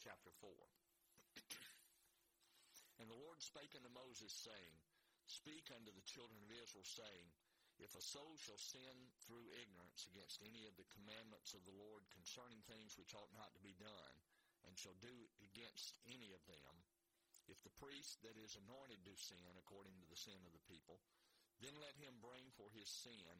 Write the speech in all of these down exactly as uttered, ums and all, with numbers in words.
chapter four. And the Lord spake unto Moses, saying, Speak unto the children of Israel, saying, If a soul shall sin through ignorance against any of the commandments of the Lord concerning things which ought not to be done, and shall do against any of them, if the priest that is anointed do sin according to the sin of the people, then let him bring for his sin,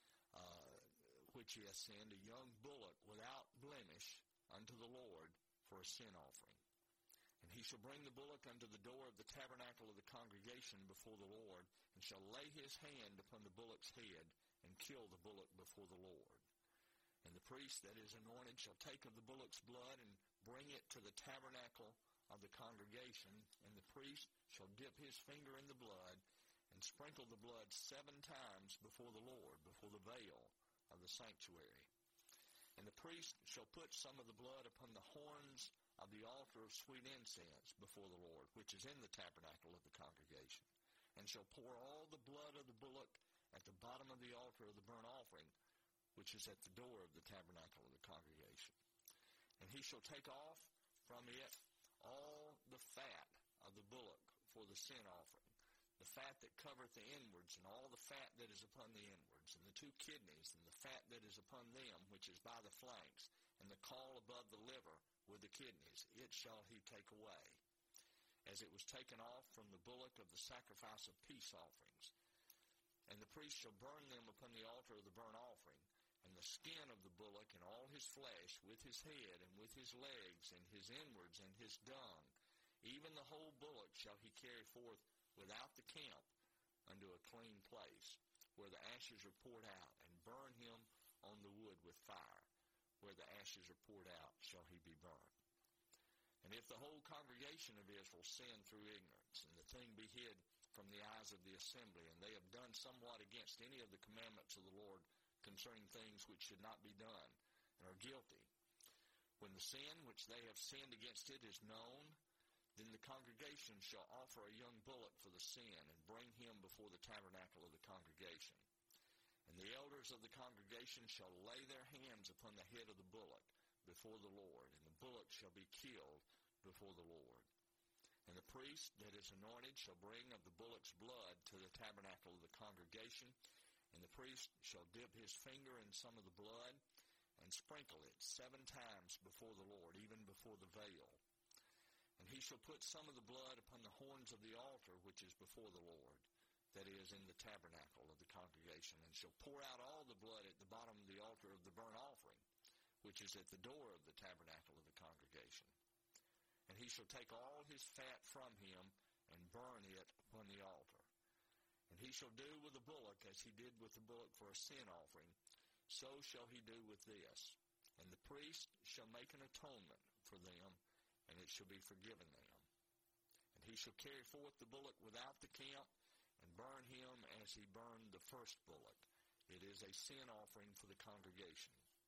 uh, which he has sinned, a young bullock without blemish unto the Lord for a sin offering. And he shall bring the bullock unto the door of the tabernacle of the congregation before the Lord, and shall lay his hand upon the bullock's head, and kill the bullock before the Lord. And the priest that is anointed shall take of the bullock's blood, and bring it to the tabernacle of the congregation, and the priest shall dip his finger in the blood, and sprinkle the blood seven times before the Lord, before the veil of the sanctuary. And the priest shall put some of the blood upon the horns of the altar of sweet incense before the Lord, which is in the tabernacle of the congregation, and shall pour all the blood of the bullock at the bottom of the altar of the burnt offering, which is at the door of the tabernacle of the congregation. And he shall take off from it all the fat of the bullock for the sin offering, the fat that covereth the inwards, and all the fat that is upon the inwards, and the two kidneys, and the fat that is upon them, which is by the flanks, and the caul above the liver with the kidneys, it shall he take away, as it was taken off from the bullock of the sacrifice of peace offerings. And the priest shall burn them upon the altar of the burnt offering, and the skin of the bullock and all his flesh, with his head, and with his legs, and his inwards, and his dung, even the whole bullock shall he carry forth without the camp unto a clean place, where the ashes are poured out, and burn him on the wood with fire. Where the ashes are poured out shall he be burned. And if the whole congregation of Israel sin through ignorance, and the thing be hid from the eyes of the assembly, and they have done somewhat against any of the commandments of the Lord concerning things which should not be done, and are guilty, when the sin which they have sinned against it is known, then the congregation shall offer a young bullock for the sin, and bring him before the tabernacle of the congregation. And the elders of the congregation shall lay their hands upon the head of the bullock before the Lord, and the bullock shall be killed before the Lord. And the priest that is anointed shall bring of the bullock's blood to the tabernacle of the congregation, and the priest shall dip his finger in some of the blood, and sprinkle it seven times before the Lord, even before the veil. And he shall put some of the blood upon the horns of the altar which is before the Lord, that is in the tabernacle of the congregation, and shall pour out all the blood at the bottom of the altar of the burnt offering, which is at the door of the tabernacle of the congregation. And he shall take all his fat from him, and burn it upon the altar. And he shall do with the bullock as he did with the bullock for a sin offering, so shall he do with this. And the priest shall make an atonement for them, and it shall be forgiven them. And he shall carry forth the bullock without the camp, and burn him as he burned the first bullock. It is a sin offering for the congregation.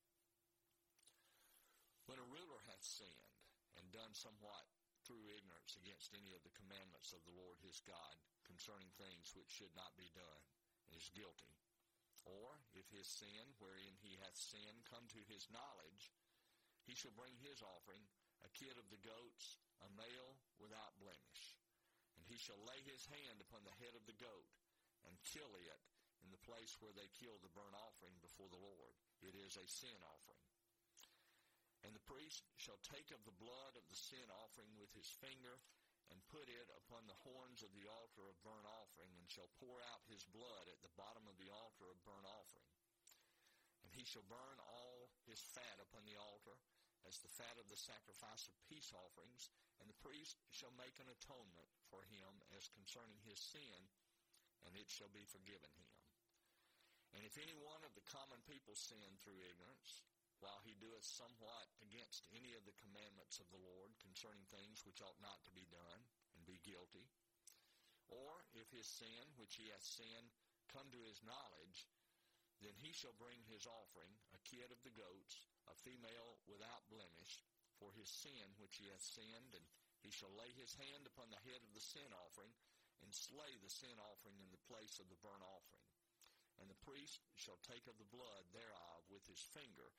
When a ruler hath sinned, and done somewhat through ignorance against any of the commandments of the Lord his God concerning things which should not be done, and is guilty, or if his sin wherein he hath sinned come to his knowledge, he shall bring his offering, a kid of the goats, a male without blemish. And he shall lay his hand upon the head of the goat, and kill it in the place where they kill the burnt offering before the Lord. It is a sin offering. And the priest shall take of the blood of the sin offering with his finger, and put it upon the horns of the altar of burnt offering, and shall pour out his blood at the bottom of the altar of burnt offering. And he shall burn all his fat upon the altar, as the fat of the sacrifice of peace offerings, and the priest shall make an atonement for him as concerning his sin, and it shall be forgiven him. And if any one of the common people sin through ignorance, while he doeth somewhat against any of the commandments of the Lord concerning things which ought not to be done, and be guilty, or if his sin which he hath sinned come to his knowledge, then he shall bring his offering, a kid of the goats, a female without blemish, for his sin which he hath sinned, and he shall lay his hand upon the head of the sin offering, and slay the sin offering in the place of the burnt offering. And the priest shall take of the blood thereof with his finger,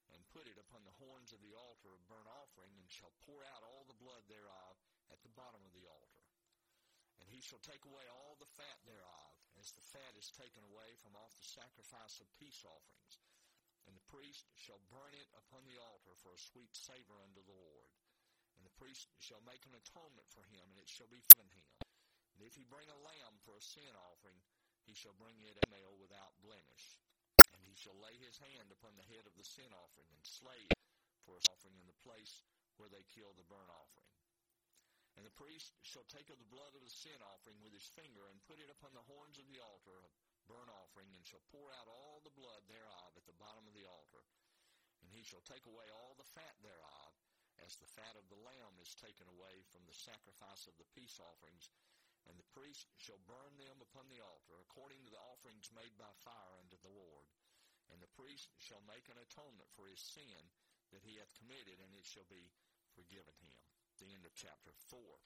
and put it upon the horns of the altar of burnt offering, and shall pour out all the blood thereof at the bottom of the altar. And he shall take away all the fat thereof, as the fat is taken away from off the sacrifice of peace offerings. And the priest shall burn it upon the altar for a sweet savor unto the Lord. And the priest shall make an atonement for him, and it shall be given him. And if he bring a lamb for a sin offering, he shall bring it a male without blemish. And he shall lay his hand upon the head of the sin offering, and slay it for a offering in the place where they kill the burnt offering. And the priest shall take of the blood of the sin offering with his finger, and put it upon the horns of the altar of burnt offering, and shall pour out all the blood thereof at the bottom of the altar. And he shall take away all the fat thereof, as the fat of the lamb is taken away from the sacrifice of the peace offerings. And the priest shall burn them upon the altar, according to the offerings made by fire unto the Lord. And the priest shall make an atonement for his sin that he hath committed, and it shall be forgiven him. The end of chapter four.